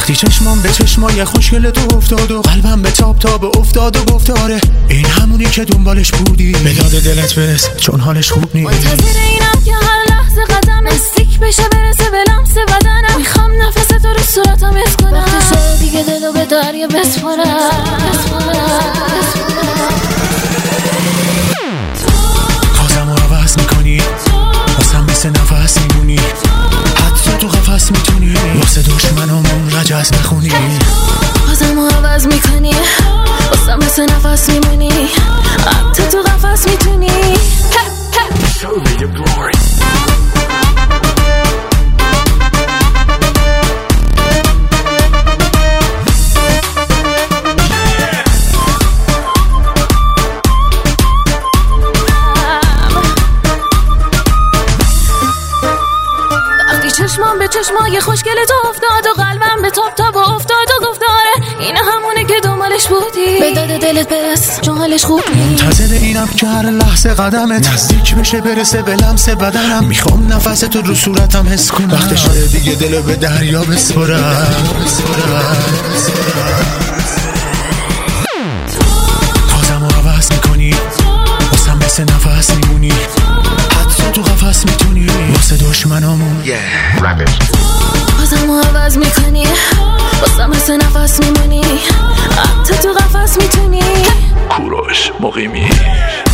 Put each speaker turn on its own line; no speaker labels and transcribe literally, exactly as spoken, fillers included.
وقتی چشمام به چشمای خوشگل تو افتاد و قلبم به تاب تاب افتاد و گفتاره این همونی که دنبالش بودی، به داد دلت برس چون حالش خوب نیست.
منتظر اینم که هر لحظه قدم نزدیک بشه برسه به لمس بدنم، میخوام نفس تو رو صورتم حس کنم، وقتی شده دیگه دلو به دریا بسپارم.
خواستم رو عوض میکنی واسم مثل نفس میمونی، حتی تو قفس میتونی واسه دشمنامون رجز نخونی.
خواستم رو عوض میکنی واسم مثل نفس میمونی، حتی تو قفس میتونی.
Show me your glory.
چشمام به چشمای خوشگل تو افتاد و قلبم به تاب تاب افتاد و گفتاره این همونه که دنبالش بودی، به داد دلت برس چون حالش خوب نیست.
منتظر اینم که هر لحظه قدمت نزدیک بشه برسه به لمس بدنم، میخوام نفس تو رو صورتم حس کنم، وقت شده دیگه دلو به دریا بسپارم. خواستم رو عوض میکنی واسم مثل نفس میمونی، حتی تو قفس میتونی واسه دشمنامون.
خواستم رو عوض میکنی واسم مثل نفس میمونی، حتی تو قفس میتونی.
کوروش مقیمی.